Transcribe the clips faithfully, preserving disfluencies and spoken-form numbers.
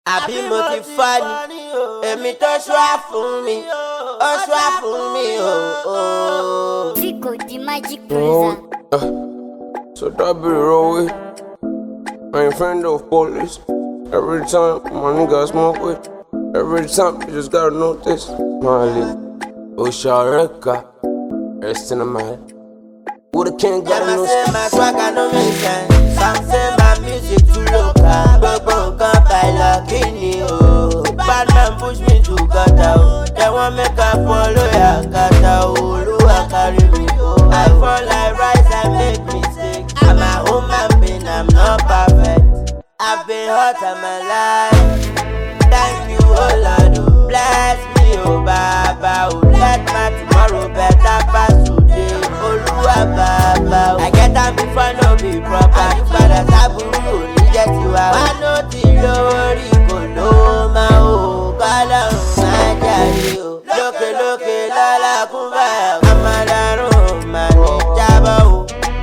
àbí mo ti fọ́ ni èmi tó ṣúà fún mi ó ṣúà fún mi o. Zico the magic producer. So that be the wrong way. I ain't friend of police. Every time my nigga smoke with. Every time you just gotta know this. Molly, Oshareka, rest in the mind. Who the king gotta know? Say my swag I no make sense. Some say my music too local. Gbogbo nǹkan bàìlà kí ni o. Bad man push me to gutter o. They want make I follow ya kata o. Olúwa carry me o. I fall like rice and make mistake. I'm a human being, I'm not perfect. I've been hot all my life. Thank you, oh Lord, oh. Bless me, oh Baba, oh. Let my tomorrow better pass today. Olúwa Baba, oh. I get am before no be proper. Àyípadà sábúrú ò ní jẹ́ tiwa. Wá ló ti lówó rí kò lówó máa o. Kọ́lọ́run máa jàre o. Lókè lókè lọ́la kún báyà. Àmàlàrún ò máa ní jábọ̀ o.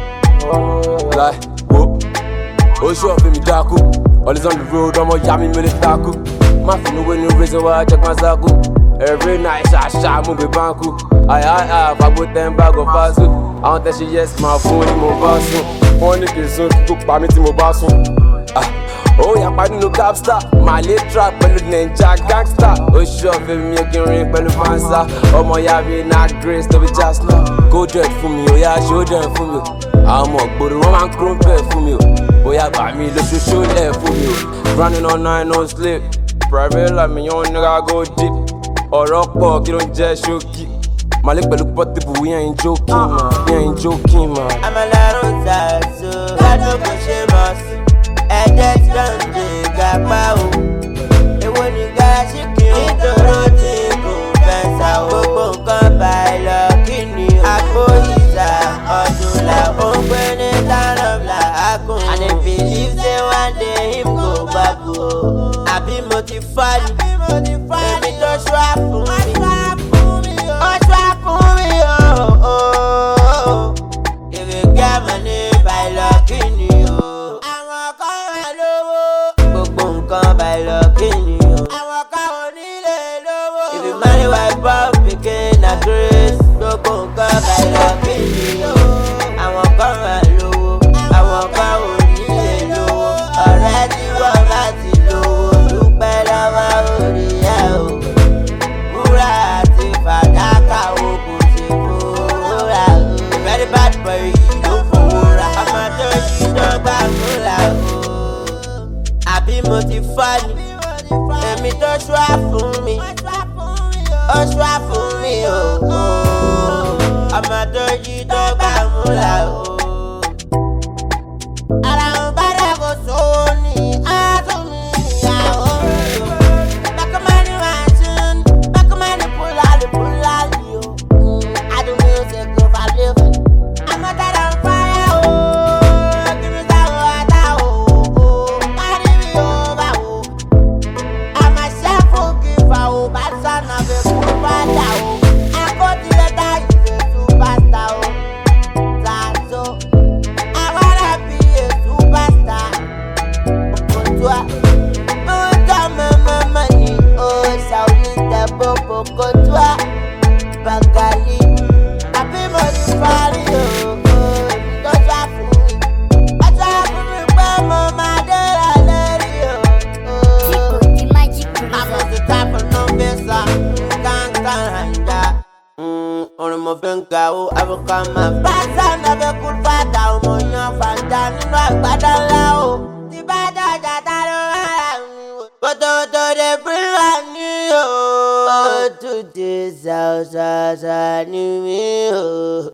Like, whoop. Oh, sure, for me, Daku. All is on the road, I'm a yummy minute taku. My phone with no reason why I check my zaku. Every night, I shot move banku. I, I, I, I put them bag of basu. I want that shit, yes, my phone in my basu. Phone is so cook, by me to my basu. Oh, yeah, I no cap star. My late trap, but ninja gangster. Oh, sure, for me, you can ring, but fansa. Oh, my yabi, not grace, to be just now. Go dread for me, oh, yeah, show dread for me. I'm a good woman, crumpet for me. Oh, yeah, by me, let's show show left for me. Running on nine, no sleep. Private, like me, young nigga, go deep. Or rock park, you don't just show key. My lip look portable, we ain't joking, man. We ain't joking, man. I'm a lot of that, so God no go shame us. And that's done, they got my own. And when you got she can't do nothing, go fence out. Go come by lucky, I go easy. Odula, open it down of la akun. And if he leaves, then one day him go back. I be motivated, baby, don't swap for me. Oh, swap for me, oh, oh. If you get money by lucky, oh. Àwọn kan wà lówó, gbogbo nǹkan by lucky, oh. Àwọn kan ò nílé lówó. If you marry white boy, pikin na grace, gbogbo nǹkan by lucky, oh. Àwọn kan wà lówó, àwọn kan ò nílé lówó. Ọ̀rẹ́ tí wọ́n bá ti lówó, dúpẹ́ lọ́wọ́ orí ẹ̀ o. Wúrà àti fàdákà o kò ṣe fòórà o. Very bad boy yìí ló fòórà. Ọmọ tó yí dọ́gba múra o. Àbí mo ti fọ́ ni, èmi tó ṣúà fún mi, ó ṣúà fún mi o. Ọmọ tó yí dọ́gba múra o. Ara ń bá dàgbò sówó ní àtúnmí ìyàwó rẹ̀ o. Bákanmánì máa ń tún, bákanmánì púlálì púlálì o. I do music go for living. I'm not that on fire o. Give me some water o. Carry me over o. I'm a chef who give a o. Bad son of a good father o. I go to the die, he's a superstar o. Zazo, I wanna be a superstar. Okotua, oh, come on, money, oh, Saulita, Bobo, Kotua, Bagali, happy money, party, oh, oh, don't try for me. I try for me, but mama, I let you, Zico oh. the magic I'm producer. on the top of no visa, can't stand that. Hmm, orin mo fi ń ga o, àbùkà máa bá sáńdà fẹ́ kú fàdà o, mo yan fàdà nínú àgbàdá ńlá o. Tí bá dọ̀jà ta ló máa rà mí o. Kòtòkòtò dé bíríwá ní o. Ó tún dé ṣàṣàṣà ní mi o.